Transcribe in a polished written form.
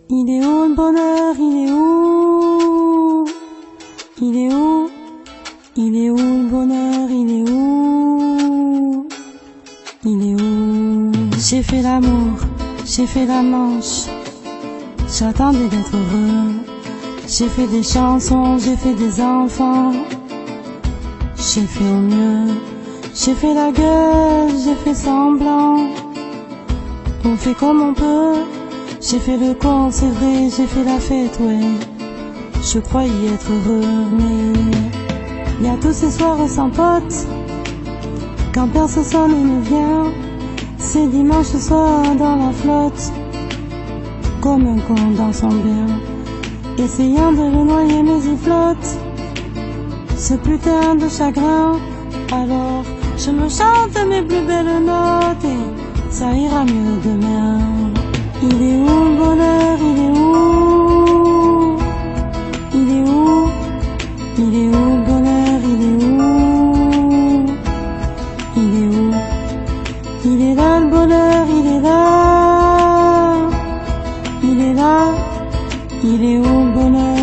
Il est où le bonheur, il est où? Il est où? Il est où le bonheur, il est où? Il est où? J'ai fait l'amour, j'ai fait la manche, j'attendais d'être heureux. J'ai fait des chansons, j'ai fait des enfants, j'ai fait au mieux. J'ai fait la gueule, j'ai fait semblant, on fait comme on peut. J'ai fait le con, c'est vrai, j'ai fait la fête, ouais. Je croyais être heureux, mais il y a tous ces soirs sans potes, quand personne ne vient. C'est dimanche soir dans la flotte, comme un con dans son bien, essayant de le noyer mais il flotte, ce putain de chagrin. Alors je me chante mes plus belles notes et ça ira mieux demain. Il est où le bonheur, il est où? Il est où? Il est où le bonheur, il est où? Il est où? Il est là le bonheur, il est là. Il est là. Il est où le bonheur?